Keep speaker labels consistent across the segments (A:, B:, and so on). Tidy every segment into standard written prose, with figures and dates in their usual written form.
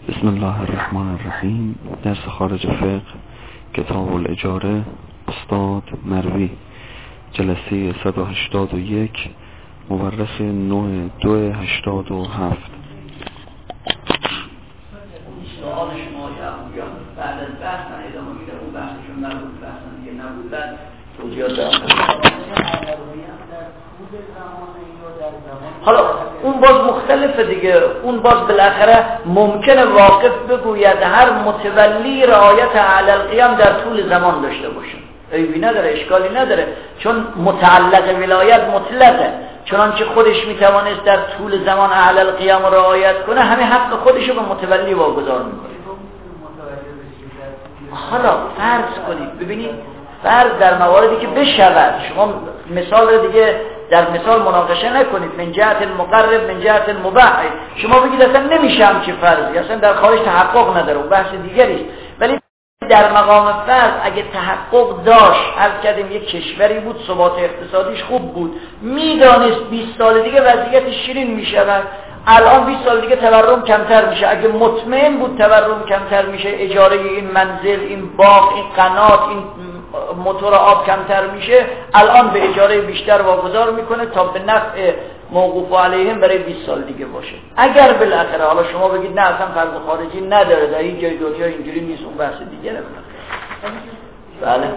A: بسم الله الرحمن الرحیم. درس خارج فقه، کتاب الاجاره، استاد مروی، جلسه 181، مورخ 9287.
B: سوال شما یا بعد از بحث من ادامه میدم. اون بحثشون مربوط بحث دیگه نبود. بعد توضیحات دارم. حالا اون باز مختلفه دیگه. اون باز بالاخره ممکنه واقف بگوید هر متولی رعایت علی القیام در طول زمان داشته باشه، عیبی نداره، اشکالی نداره، چون متعلق ولایت مطلقه. چنانچه خودش میتوانست در طول زمان علی القیام رعایت کنه، همه حق خودشو به متولی واگذار میکنه. حالا فرض کنید، ببینید فرض در مواردی که بشود، شما مثال دیگه در مثال مناقشه نکنید، من جهت المقرب من جهت المباح. شما بگید اصلا نمیشه همچین فرضی، اصلا در خارج تحقق نداره، و بحث دیگری است. ولی در مقام فرض اگه تحقق داشت، عرض کردیم یک کشوری بود ثبات اقتصادیش خوب بود، میدانست 20 سال دیگه وضعیت شیرین میشود، الان 20 سال دیگه تورم کمتر میشه، اگه مطمئن بود تورم کمتر میشه، اجاره این منزل، این باغ، این قنات، این موتور آب کمتر میشه، الان به اجاره بیشتر واگذار میکنه تا به نفع موقوف علیهم برای 20 سال دیگه باشه. اگر بالاخره حالا شما بگید نه اصلا فرض خارجی نداره، در این جای دنیا اینجوری نیست، اون بحث دیگه نه. بله.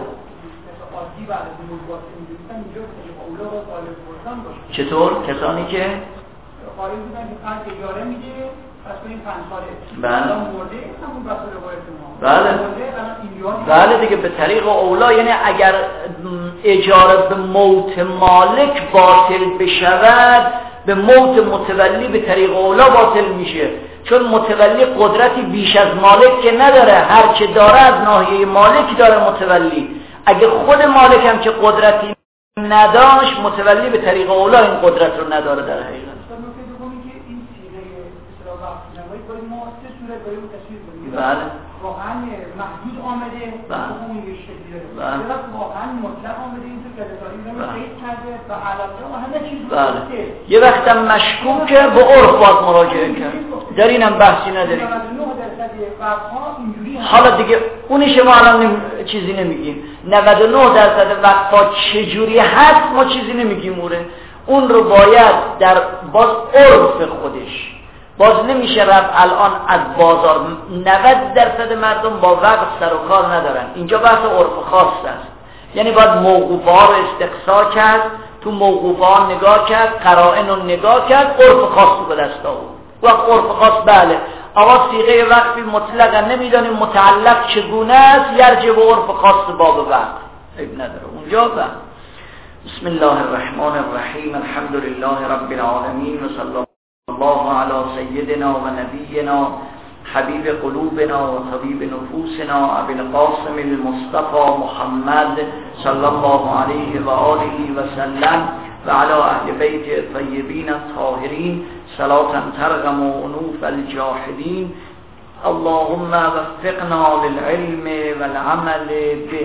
B: چطور کسانی که
C: خارج بودن که قرض اجاره میده، پس این 5 ساله
A: بله
C: مرده، همون بحث روایت ما.
A: بله دیگه به طریق اولا، یعنی اگر اجاره به موت مالک باطل بشود، به موت متولی به طریق اولا باطل میشه، چون متولی قدرتی بیش از مالک که نداره، هر چه داره از ناحیه مالک داره متولی. اگه خود مالک هم که قدرتی نداشت، متولی به طریق اولا این قدرت رو نداره در حقیقت. بله
C: واقعا محدود آمده، اون یه شکلی داره. واقعا مطلق آمده، این تو کلیسایی رو قید کرده و علاوه و همه چیز.
A: بله یه وقتم مشکوکه، به عرف باید مراجعه کرد. در اینم بحثی نداریم. حالا دیگه اونی شما الان چیزی نمیگیم. 99% وقفا چجوری هست ما چیزی نمیگیم. اون رو باید در باز عرف خودش، باز نمیشه رفت الان از بازار. 90% مردم با وقف سر و کار ندارن. اینجا بحث عرف خاص است، یعنی باید موقوفه ها رو استقصا کرد، تو موقوفه ها نگاه کرد، قرائن رو نگاه کرد، عرف خاص رو به دست آورد. وقت عرف خاص بله آقا صیغه وقفی مطلقا نمیدانیم متعلق چگونه است، یرجع به عرف خاص باب وقف، عیب نداره اونجا. بسم الله الرحمن الرحیم. الحمد لله رب العالمین و صلی الله علی سیدنا و نبینا حبیب قلوبنا و طبیب نفوسنا ابی القاسم المصطفى محمد صلی الله علیه و آله و سلم و علی اهل بیت طیبین الطاهرین صلاة ترغم انوف الجاحدین. اللهم وفقنا للعلم والعمل به.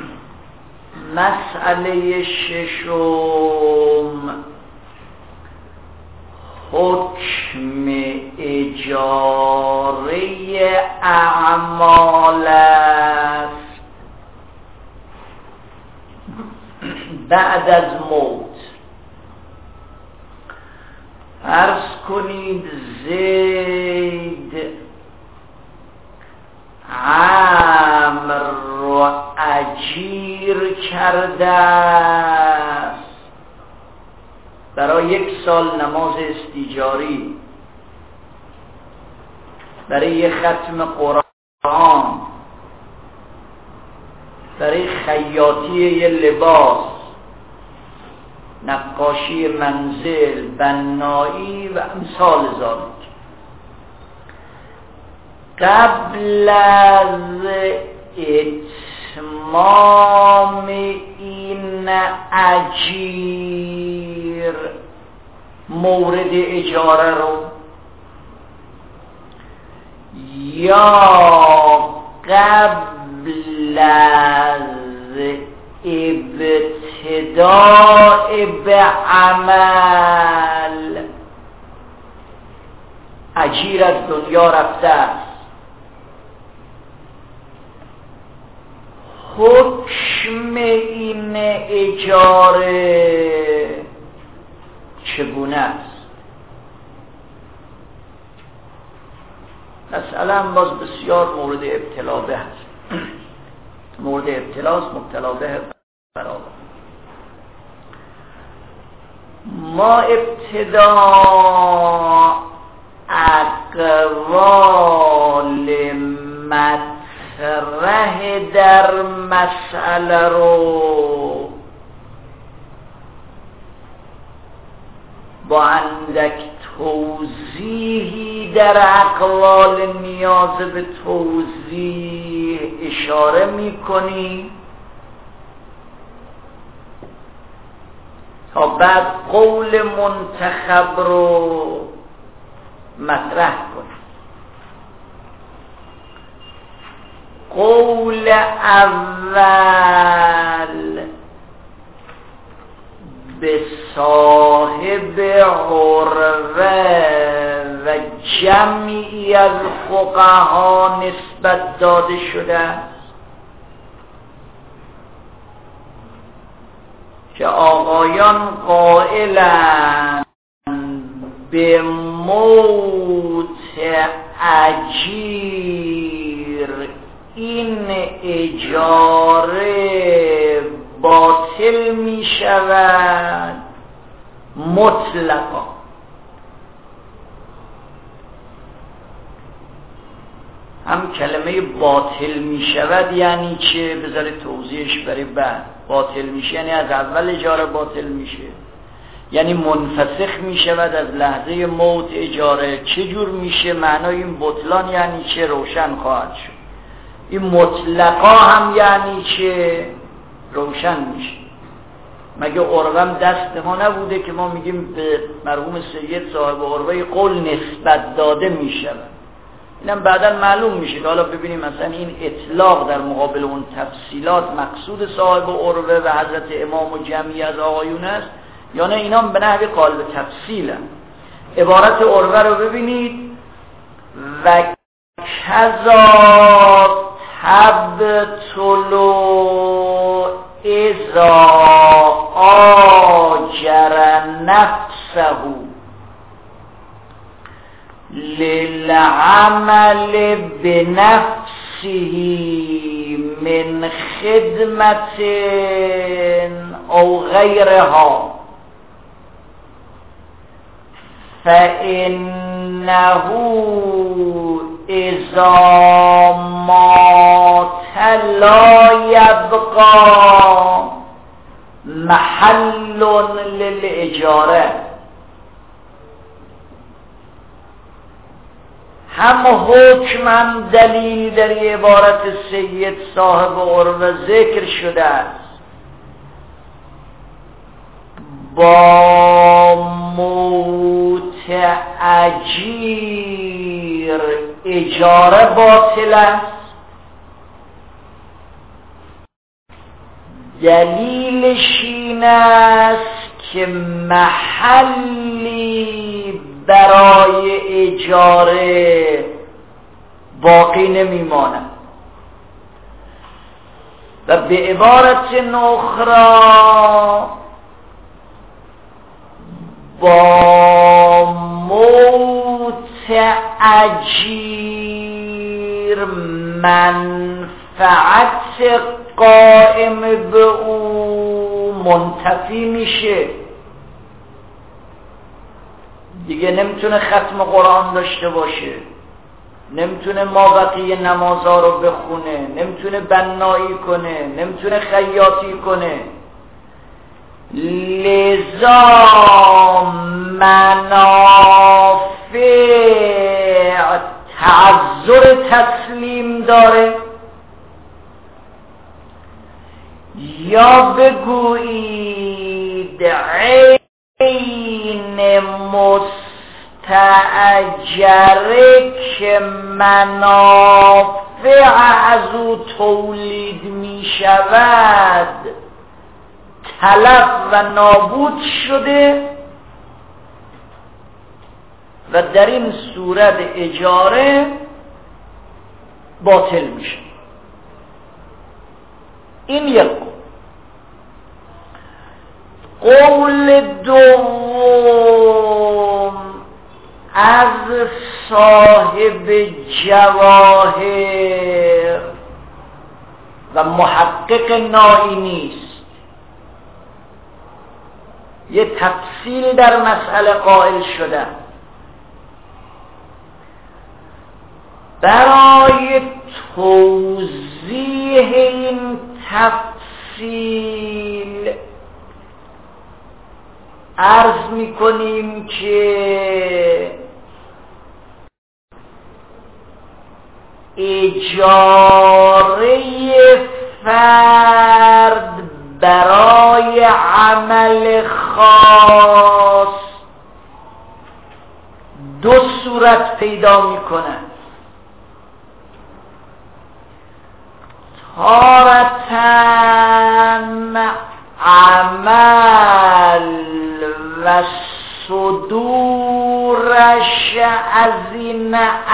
A: مسئله ششم حکم اجاره اعمال است بعد از موت. عرض کنید زید عمر رو اجیر کرده است برای 1 سال نماز استیجاری، برای یه ختم قرآن، برای خیاطی یه لباس، نقاشی منزل، بنایی و امثال ذالک. قبل از اتمام این اجیر مورد اجاره رو، یا قبل از ابتداء به عمل، اجیر از دنیا رفته است، حکم این اجاره چگونه است؟ مثلا باز بسیار مورد ابتلا به هست، مورد ابتلاست، مبتلا به برابر. ما ابتدا اقوال مطرح در مسئله رو با اندک توضیحی در اقوال نیاز به توضیح اشاره می‌کنی تا بعد قول منتخب رو مطرح کنی. قول اول به صاحب عروه و جمعی از فقها نسبت داده شده است که آقایان قائلند به موت اجیر این اجاره باطل می شود مطلقا. هم کلمه باطل می شود یعنی چه؟ بذاره توضیحش برای بعد. باطل میشه یعنی از اول اجاره باطل میشه، یعنی منفسخ میشود از لحظه موت اجاره. چه جور میشه؟ معنای این بطلان یعنی چه؟ روشن خواهد شد. این مطلقا هم یعنی چه؟ روشن میشه. مگه عروم دست ما نبوده که ما میگیم به مرحوم سید صاحب عروه قول نسبت داده میشود؟ اینم بعدا معلوم میشه که حالا ببینیم مثلا این اطلاق در مقابل اون تفصیلات مقصود صاحب عروه و حضرت امام و جمعی از آقایون است یا نه اینا به نحو قالب تفصیل هم. عبارت عروه رو ببینید: و کذا تبطلو اذا آجر نفسه للعمل بنفسه من خدمت او غیرها فإنه اذا مات لا يبقى محل للإجارة. هم حکم هم دلیل در عبارت سید صاحب عروه ذکر شده است. با موت اجیر اجاره باطل است. دلیلش این است که محلی برای اجاره باقی نمیماند. و به عبارت اخرى با موت اجیر منفعت قائم به او منتفی میشه. دیگه نمیتونه ختم قرآن داشته باشه، نمیتونه مابقی نمازها رو بخونه، نمیتونه بنایی کنه، نمیتونه خیاطی کنه. لذا منافع تعذر تسلیم داره. یا بگویید عین مستأجره که منافع از او تولید می شود تلف و نابود شده و در این صورت اجاره باطل میشه. این یک قول دوم از صاحب جواهر و محقق نائینی است. یه تفصیل در مسئله قائل شدن. برای توضیح این تفصیل عرض می‌کنیم که اجاره فرد برای عمل خاص دو صورت پیدا می‌کند. تارتاً عمل و صدورش از این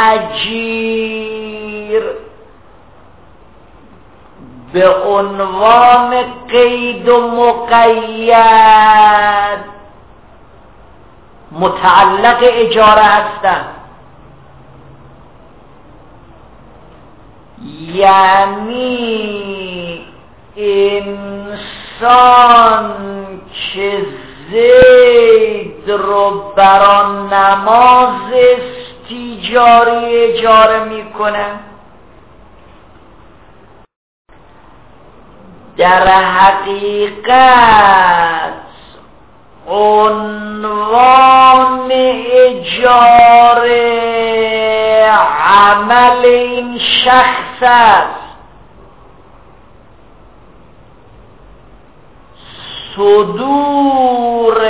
A: اجیر به عنوان قید و مقید متعلق اجاره هستند. یعنی انسان که زید رو برای نماز استیجاری اجاره میکنه در حقیقت عنوان اجاره عمل این شخص است. صدور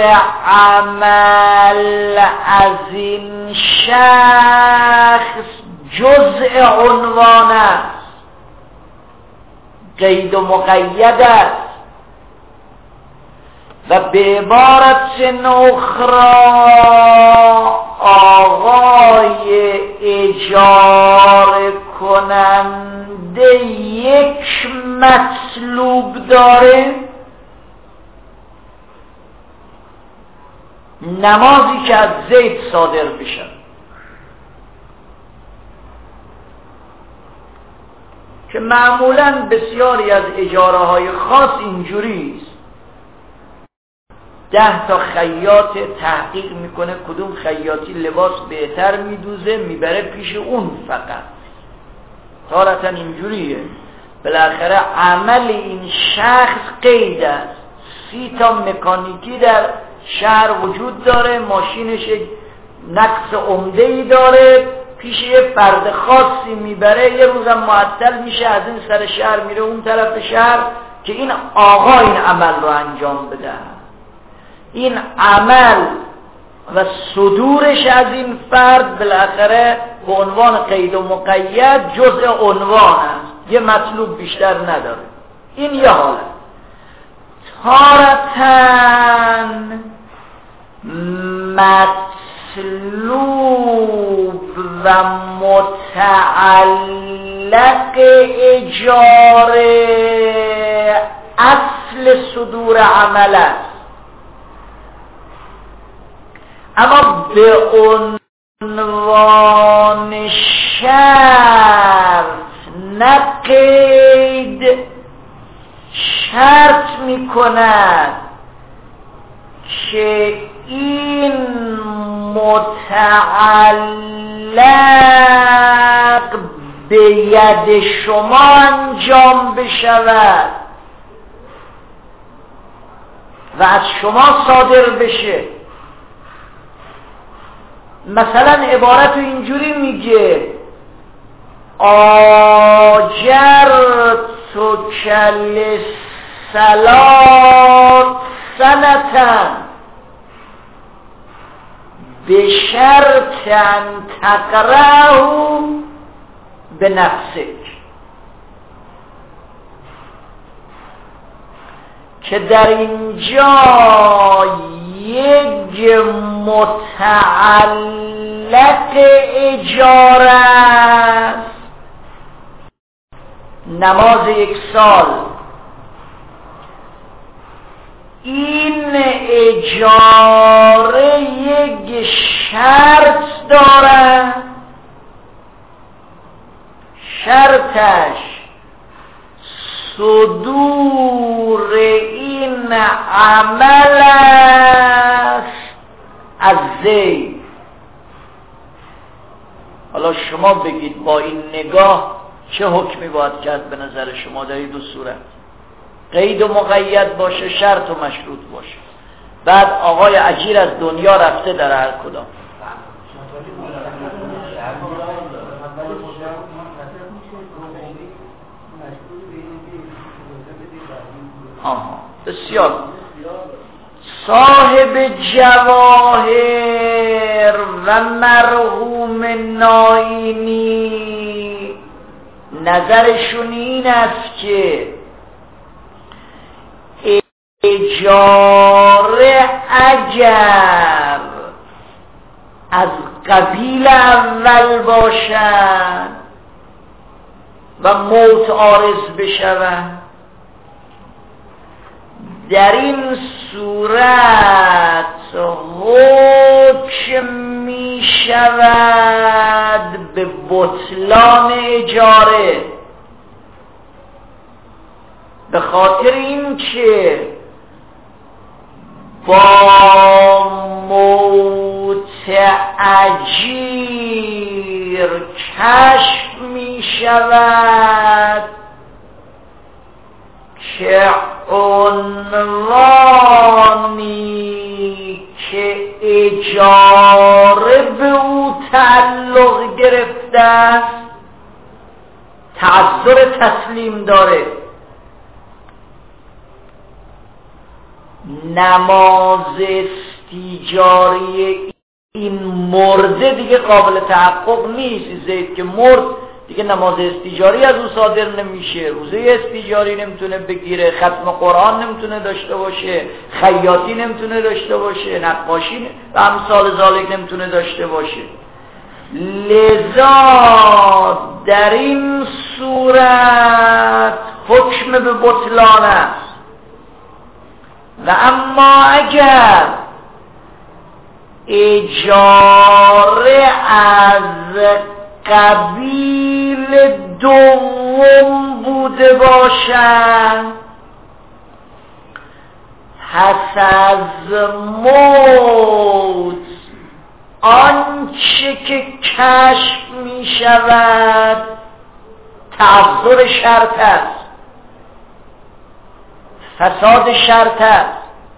A: عمل از این شخص جزء عنوان است، قید و مقید است. و به عبارت اخرى آقای اجاره کننده یک مطلوب داره، نمازی که از زید صادر بشه. که معمولاً بسیاری از اجاره های خاص اینجوری است. 10 تا خیاط تحقیق میکنه کدوم خیاطی لباس بهتر میدوزه، میبره پیش اون. فقط تارتاً اینجوریه. بالاخره عمل این شخص قید است. 30 تا مکانیکی در شهر وجود داره، ماشینش نقص عمده‌ای داره، پیش یه فرد خاصی میبره، یه روزم معطل میشه، از این سر شهر میره اون طرف شهر که این آقا این عمل رو انجام بده. این عمل و صدورش از این فرد بالاخره به عنوان قید و مقید جزء عنوان است، یه مطلوب بیشتر نداره. این یه حالت. تارتاً مطلوب و متعلق اجاره اصل صدور عمل است، اما به عنوان شرط نه قید شرط می کند که این متعلق به ید شما انجام بشود و از شما صادر بشه. مثلا عبارت اینجوری میگه آجرتک للصلاة سنة بشرط ان تقرأه بنفسک، که در اینجا یک متعلق اجاره است، نماز 1 سال این اجاره یک شرط داره، شرطش صدور این عمل است از زید. حالا شما بگید با این نگاه چه حکمی باید کرد به نظر شما در این دو صورت؟ قید و مقید باشه، شرط و مشروط باشه. بعد آقای اجیر از دنیا رفته در هر کدام. آها بسیار. صاحب جواهر و مرحوم ناینی نظرشون این است که اجاره اگر از قبیل اول باشد و موت عارض بشود، در این صورت حکم می شود به بطلان اجاره، به خاطر این که با موت اجیر کشف می شود که عنوانی که اجاره به او تعلق گرفته است تعذر تسلیم داره. نماز استیجاری این مرده دیگه قابل تحقق نیست. زید که مرد دیگه نماز استیجاری از او صادر نمیشه، روزه استیجاری نمیتونه بگیره، ختم قرآن نمیتونه داشته باشه، خیاطی نمیتونه داشته باشه، نقاشی و امثال ذالک نمیتونه داشته باشه. لذا در این صورت حکم به بطلان است. و اما اگر اجاره از قبیل دوم بوده باشد، پس از موت آنچه که کشف می شود تعذر شرط است، فساد شرط است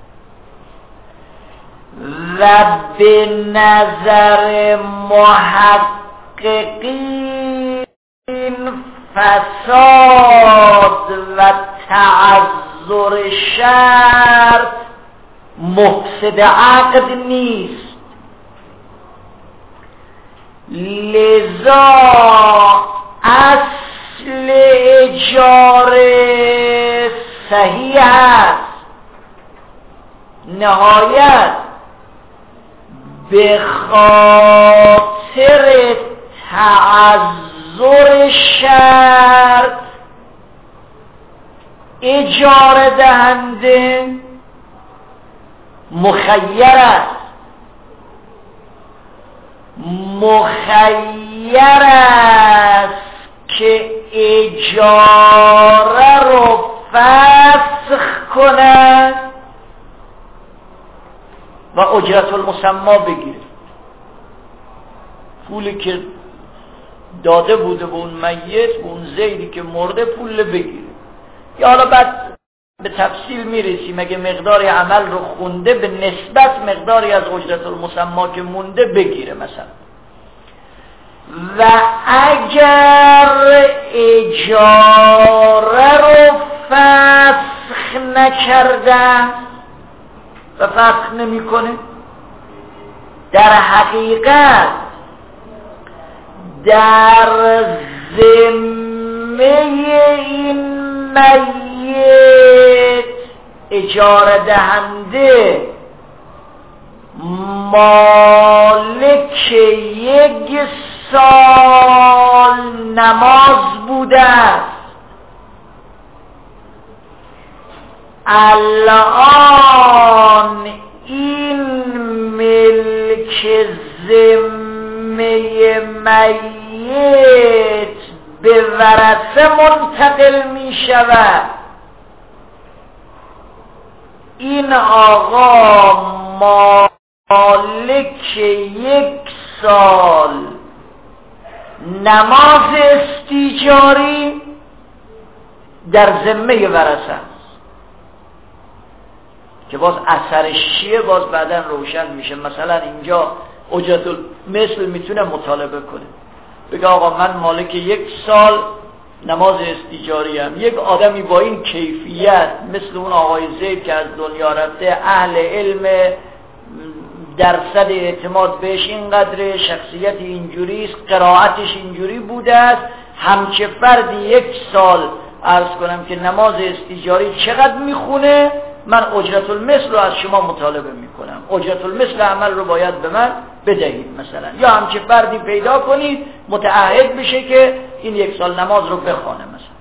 A: و به نظر محققین فساد و تعذر شرط مفسد عقد نیست. لذا اصل اجاره صحیح است، نهایت به خاطر تعذر شرط اجاره دهنده مخیر است، مخیر است که اجاره رو فسخ کند و اجرت المسمى بگیره. پولی که داده بوده به اون میت، به اون زیدی که مرده، پول بگیره. یا حالا بعد به تفصیل میرسیم اگه مقداری عمل رو خونده به نسبت مقداری از اجرت المسمى که مونده بگیره مثلا. و اگر اجاره رو فسخ نکرده و فسخ نمیکنه، در حقیقت در ذمه این میت اجاره دهنده مالک یک سال نماز بوده است. الان این ملک ذمه میت به ورثه منتقل می شود. این آقا مالک 1 سال نماز استیجاری در ذمه ورثه است که باز اثرش چیه باز بعدا روشن میشه. مثلا اینجا اجرت مثل میتونه مطالبه کنه، بگه آقا من مالک 1 سال نماز استیجاری هم. یک آدمی با این کیفیت مثل اون آقای زید که از دنیا رفته، اهل علم، درصد اعتماد بهش اینقدر، شخصیت اینجوری است، قرائتش اینجوری بوده است، همچه فردی 1 سال عرض کنم که نماز استیجاری چقدر میخونه، من اجرت المثل رو از شما مطالبه میکنم، اجرت المثل عمل رو باید به من بدهید مثلا، یا همچه فردی پیدا کنید متعهد بشه که این 1 سال نماز رو بخوانه مثلا.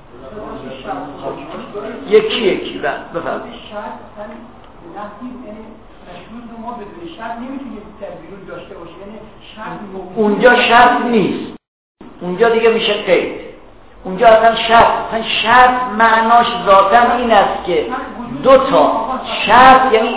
A: یکی بفرمایید. اونجا شرط نیست، اونجا دیگه میشه قید. اونجا اصلا شرط معناش ذاتاً این است که 2 تا شرط، یعنی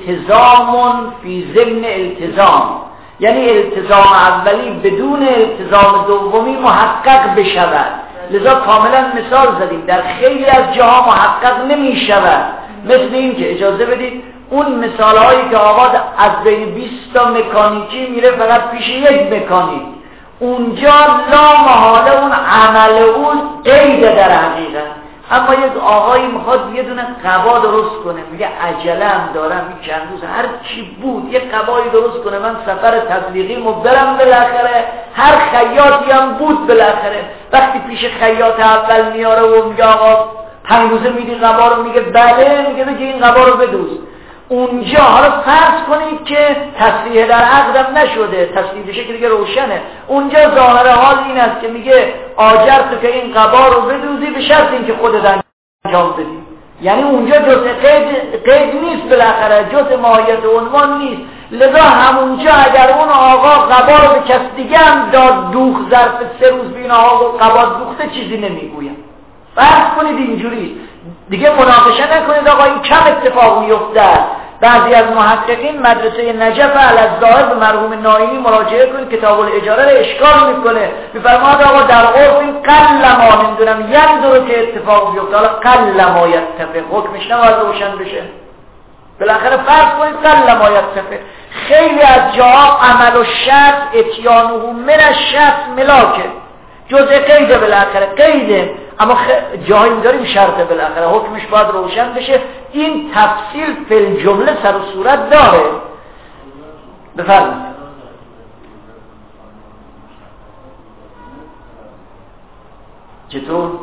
A: التزام فی ضمن التزام، یعنی التزام اولی بدون التزام دومی محقق بشود. لذا کاملا مثال زدیم، در خیلی از جاها محقق نمی شود. مثل این که اجازه بدید اون مثال هایی که آقا از بین 20 تا مکانیکی میره فقط پیش 1 مکانیک، اونجا لا محاله اون عمل اون قیده در حقیقت. اما یک آقایی میخواد یه دونه قبا درست کنه، میگه عجلم دارم این چند روز هر چی بود یه قبایی درست کنه، من سفر تبلیغی برم بالاخره، هر خیاطی هم بود بالاخره. وقتی پیش خیاط اول میاره و میگه آقا 5 روزه میدی قبا رو، میگه بله، میگه بگه این قبا رو بدوز. اونجا حالا فرض کنید که تصریح در عقدم نشده، تصریح بشه که دیگه روشنه، اونجا ظاهر حال این است که میگه آجر تو که این قبا رو بدوزی به شرط این که خودت انجام بدی. یعنی اونجا جزء قید نیست، بالاخره جزء ماهیت عنوان نیست. لذا همونجا اگر اون آقا قبا رو به کس دیگه هم داد دوخ، ظرف 3 روز بین آقا قبا دوخته چیزی نمیگویم. فرض کنید اینجوری دیگه مناقشه نکنید آقا این کم اتفاق میفته. بعضی از محققین مدرسه نجف الظاهر به مرحوم ناینی مراجعه کنید، کتاب الاجاره رو اشکال میکنه، میفرماد آقا در عرف این قل ما نمیدونم یندرو که اتفاق بیفته، حالا قل ما یتفق حکمش نباید روشن بشه. بالاخره فرض کنید قل ما یتفق. خیلی از جاها عمل و شرط اتیانه من الشرط ملاکه، جزء قیده بالاخره قیده، اما جایی داریم شرطه بالاخره حکمش باید روشن بشه. این تفصیل فی الجمله سر و صورت داره. بفرمایید. چطور؟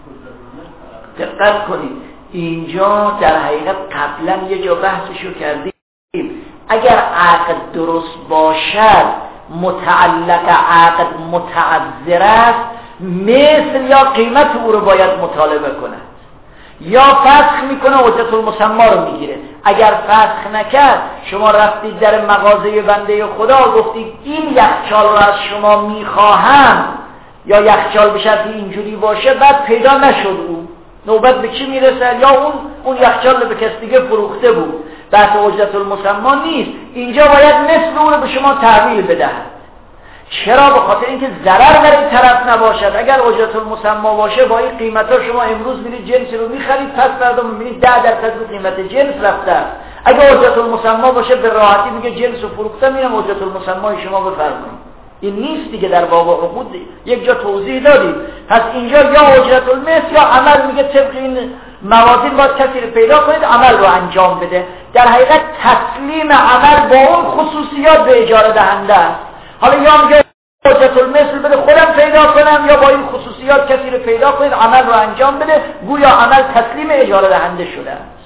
A: دقت کنید اینجا در حقیقت قبلا یه جا بحثشو کردیم، اگر عقد درست باشد متعلق عقد متعذر است، مثل یا قیمت او رو باید مطالبه کند، یا فسخ میکنه اجرت المسمی رو میگیره. اگر فسخ نکرد، شما رفتید در مغازه بنده خدا گفتید این یخچال رو از شما میخواهم، یا یخچال به شرطی اینجوری باشه، بعد پیدا نشد او، نوبت به چی میرسه؟ یا اون یخچال رو به کس دیگه فروخته بود، بحث اجرت المسمی نیست. اینجا باید مثل اون رو به شما تحویل بدهد. چرا؟ به خاطر اینکه ضرر در این طرف نباشد. اگر اجرت المسمی باشه با این قیمتا شما امروز میرید جنس رو میخرید، پس فردا میبینید 10% رو قیمت جنس رفته است. اگر اجرت المسمی باشه به راحتی میگه جنس رو فروخته، میرم اجرت المسمی شما بفرمایید. این نیست دیگه. در باب عقود یک جا توضیح دادیم. پس اینجا یا اجرت المثل یا عمل، میگه طبق این موازین باید کسی رو پیدا کنید عمل رو انجام بده. در حقیقت تسلیم عمل با اون خصوصیات به اجاره دهنده است. حالا یا میگه اجرت المثل بده خودم پیدا کنم، یا با این خصوصیات کسی رو پیدا کنید عمل رو انجام بده، گویا عمل تسلیم اجاره دهنده شده است.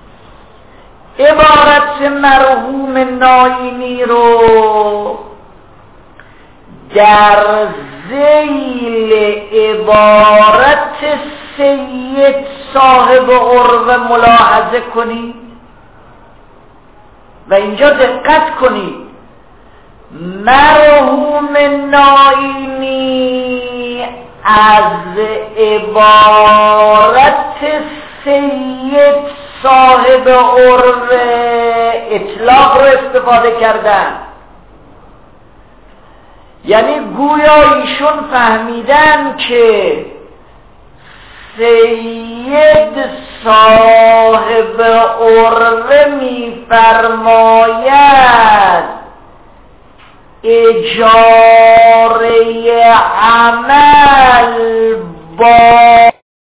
A: عبارت مرحوم ناینی رو در ذیل عبارت 3 سید صاحب عروه ملاحظه کنید و اینجا دقت کنید. مرحوم ناینی از عبارت سید صاحب عروه اطلاق رو استفاده کردن، یعنی گویا ایشون فهمیدن که سید صاحب عروه می‌فرماید اجاره عمل با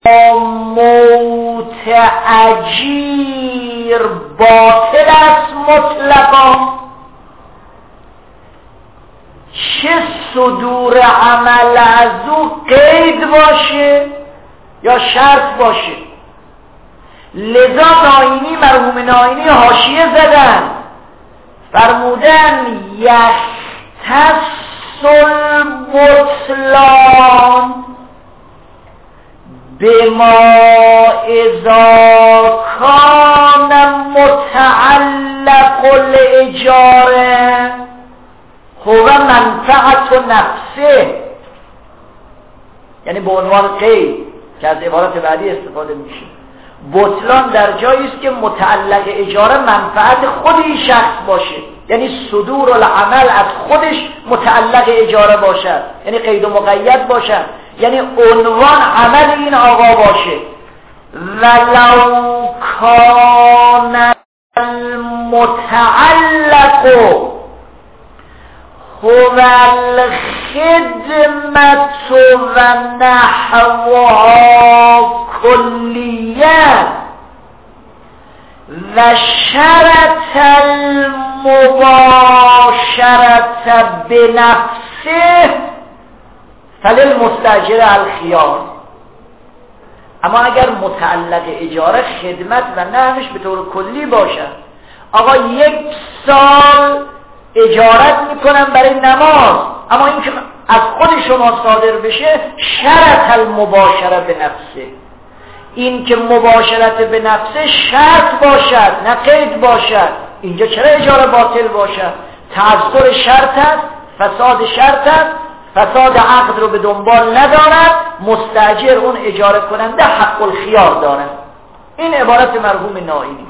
A: متأجیر باطل است مطلقا، چه صدور عمل از او قید باشه یا شرط باشه. لذا ناینی، مرحوم ناینی حاشیه زدن، فرمودن یختص البطلان بما اذا کان متعلق الاجاره هو منفعت نفسه، یعنی به عنوان قید که از عبارت بعدی استفاده میشه. بطلان در جایی است که متعلق اجاره منفعت خود این شخص باشه، یعنی صدور العمل از خودش متعلق اجاره باشد، یعنی قید و مقید باشد، یعنی عنوان عمل این آقا باشه. ولو کان المتعلق هو الخدمت و نحوها کلیه و شرط المباشرت بنفسه فللمستاجر الخیار. اما اگر متعلق اجاره خدمت و نحوش به طور کلی باشد، آقا 1 سال اجارت میکنم برای نماز، اما این که از خود شما صادر بشه شرط المباشره به نفسه، این که مباشرت به نفسه شرط باشد نه قید باشد، اینجا چرا اجاره باطل باشد؟ تعذر شرط است، فساد شرط است، فساد عقد رو به دنبال ندارد، مستاجر اون اجاره کننده حق الخیار دارد. این عبارت مرحوم ناینی.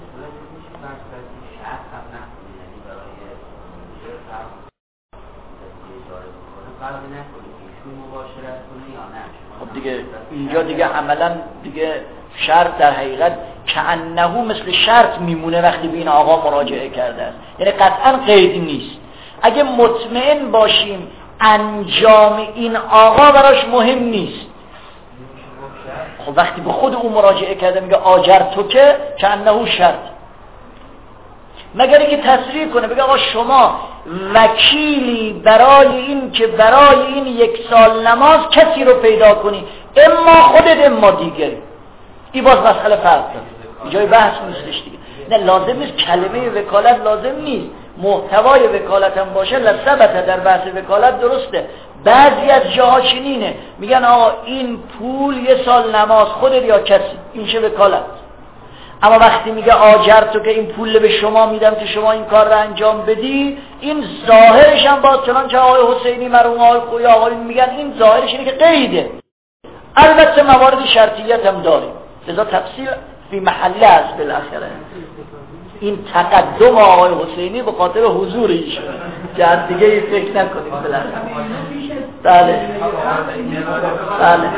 A: خب دیگه اینجا دیگه عملا دیگه شرط در حقیقت کأنه مثل شرط میمونه وقتی به این آقا مراجعه کرده است، یعنی قطعا قید نیست. اگه مطمئن باشیم انجام این آقا براش مهم نیست، خب وقتی به خود او مراجعه کرده میگه آجر تو که کأنه شرط، مگر اینکه تصریح کنه بگه آقا شما وکیلی برای این که برای این 1 سال نماز کسی رو پیدا کنی، اما خودت اما دیگری، این باز مسئله فرق داره، جای بحث نیستش دیگه. نه لازم نیست کلمه وکالت لازم نیست، محتوای وکالت هم باشه لثبت در بحث وکالت درسته. بعضی از جاها چنینه میگن آقا این پول 1 سال نماز خودت یا کسی، این چه وکالت. اما وقتی میگه آجر تو که این پول به شما میدم که شما این کار رو انجام بدی، این ظاهرش هم باز چنانچه آقای حسینی مرحوم آقای خویی آقای میگن این ظاهرش اینه که قیده. البته موارد شرطیت هم داریم، لذا تفصیل فی محله است بالاخره. این تقدم آقای حسینی به خاطر حضور ایشون که از دیگه فکر نکنید بالاخره. بله بله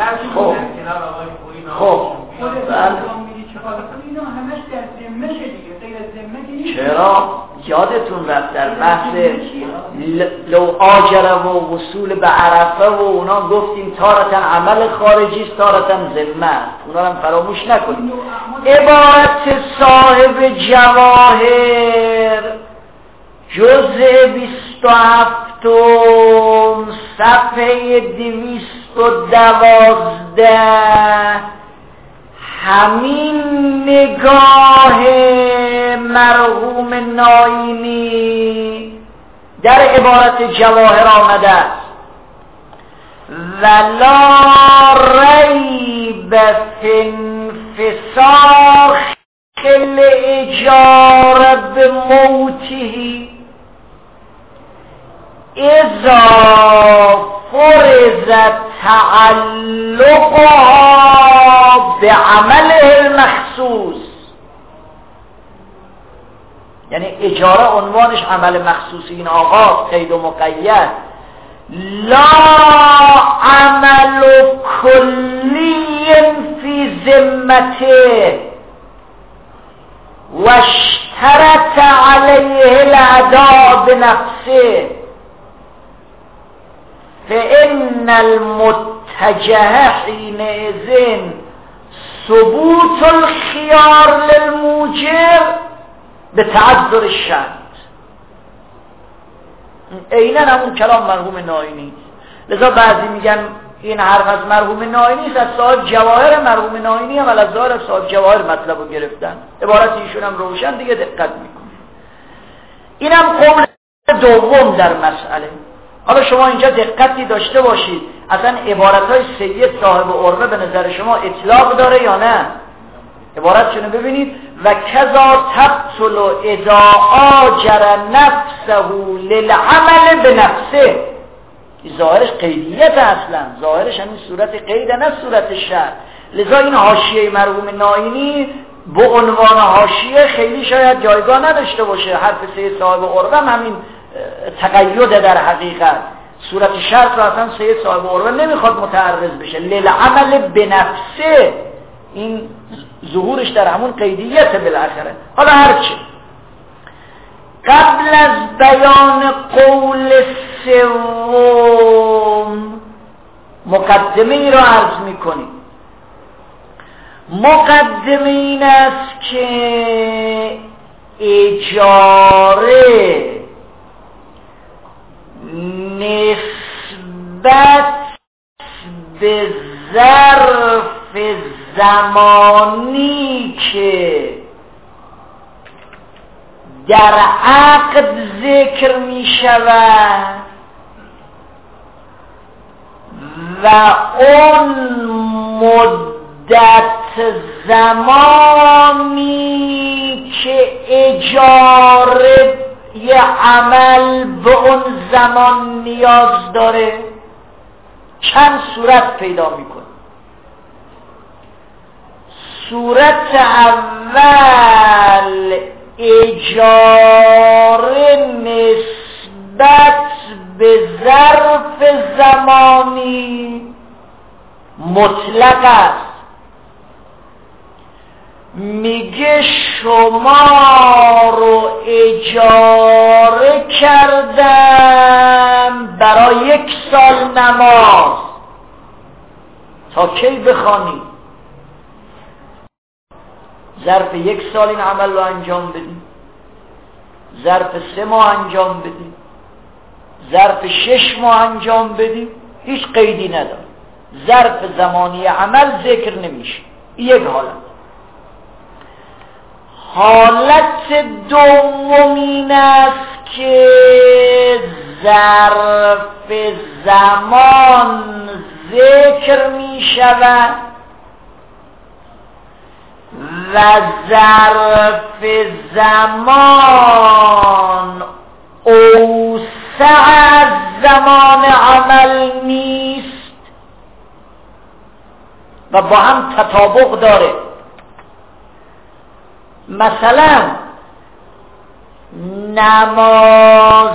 A: خب بله چرا یادتون رفت در بحث لو آجره و وصول به عرفه و اونا گفتیم تارتا عمل خارجی است تارتا ذمه، اونا هم فراموش نکنید. عبارت صاحب جواهر جزء 27 صفحه 212 همین نگاه مرحوم ناینی در عبارت جواهر آمده است. ولا ریب ریب فساخ الاجاره به موته اذا فرض تعلقها به عمله المخصوص. یعنی اجاره عنوانش عمل مخصوصی، این آغاز قید و مقید. لا عمل کلی فی ذمته و اشترط علیه الاداء بنفسه فإن المتجه حینئذ ثبوت الخيار للموجب به تعذر الشرط. عیناً همون کلام مرحوم نائینی. لذا بعضی میگن این حرف از مرحوم نائینی است، از صاحب جواهر مرحوم نائینی هم از ظاهر صاحب جواهر مطلب رو گرفتن. عبارت ایشون هم روشن دیگه دقت میکنه. اینم قول دوم در مسئله. حالا شما اینجا دقتی داشته باشید، اصلا عبارتهای سید صاحب عروه به نظر شما اطلاق داره یا نه؟ عبارتشونو ببینید. و کذا تبطل اذا آجر نفسه للعمل به نفسه. ظاهرش قیدیت، اصلا ظاهرش همین صورت قید نه صورت شرط. لذا این حاشیه مرحوم نائینی به عنوان حاشیه خیلی شاید جایگاه نداشته باشه. حرف سید صاحب عروه همین تقید در حقیقت. صورت شرط رو اصلا سید صاحب عروه نمیخواد متعرض بشه. للعمل به نفسه، این ظهورش در همون قیدیت بالاخره. حالا هرچی قبل از بیان قول سوم مقدمه ای را عرض میکنیم. مقدمه این است که اجاره نسبت به ظرف زمانی که در عقد ذکر می شود و اون مدت زمانی که اجاره یه عمل به اون زمان نیاز داره چند صورت پیدا میکنه. صورت اول اجاره نسبت به ظرف زمانی مطلق است. میگه شما رو اجاره کردم برای 1 سال نماز، تا کی بخوانی؟ ظرف 1 سال این عمل رو انجام بدی، ظرف 3 ماه انجام بدی، ظرف 6 ماه انجام بدی، هیچ قیدی نداره. ظرف زمانی عمل ذکر نمیشه. یک حالت. حالت دوم این است که ظرف زمان ذکر می شود و ظرف زمان اوسع از زمان عمل نیست و با هم تطابق داره. مثلا نماز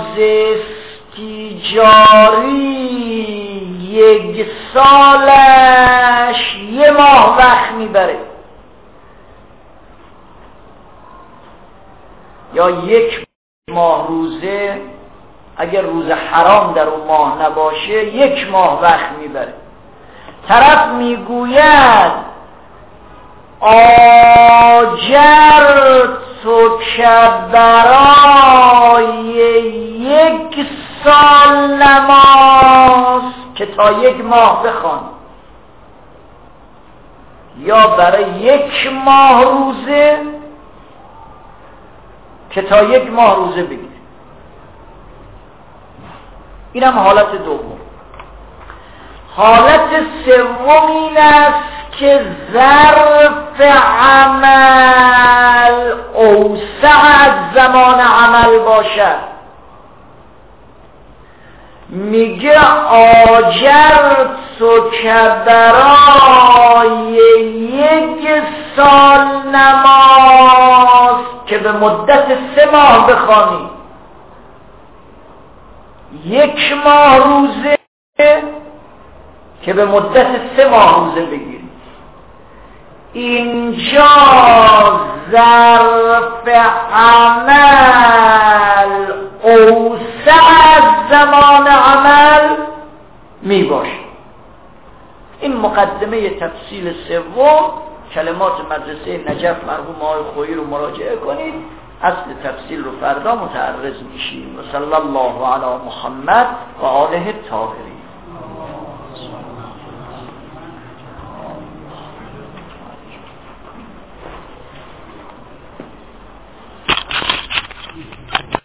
A: استیجاری 1 سالش 1 ماه وقت میبره، یا 1 ماه روزه اگر روز حرام در اون ماه نباشه 1 ماه وقت میبره. طرف میگوید آجر تو که برای 1 سال نماز که تا 1 ماه بخوان، یا برای 1 ماه روزه که تا 1 ماه روزه بگیر. اینم حالت دوم. حالت سوم این است که ظرف عمل اوسع از زمان عمل باشد. میگه آجرت که برای 1 سال نماز که به مدت 3 ماه بخوانی، 1 ماه روزه که به مدت 3 ماه روزه بگیری. اینجا ظرف عمل اوسع از زمان عمل می باشه. این مقدمه تفصیل سوم. کلمات مدرسه نجف مرحوم آقای خویی رو مراجعه کنید. اصل تفصیل رو فردا متعرض میشیم. و صلی الله علی محمد و آله الطاهرین.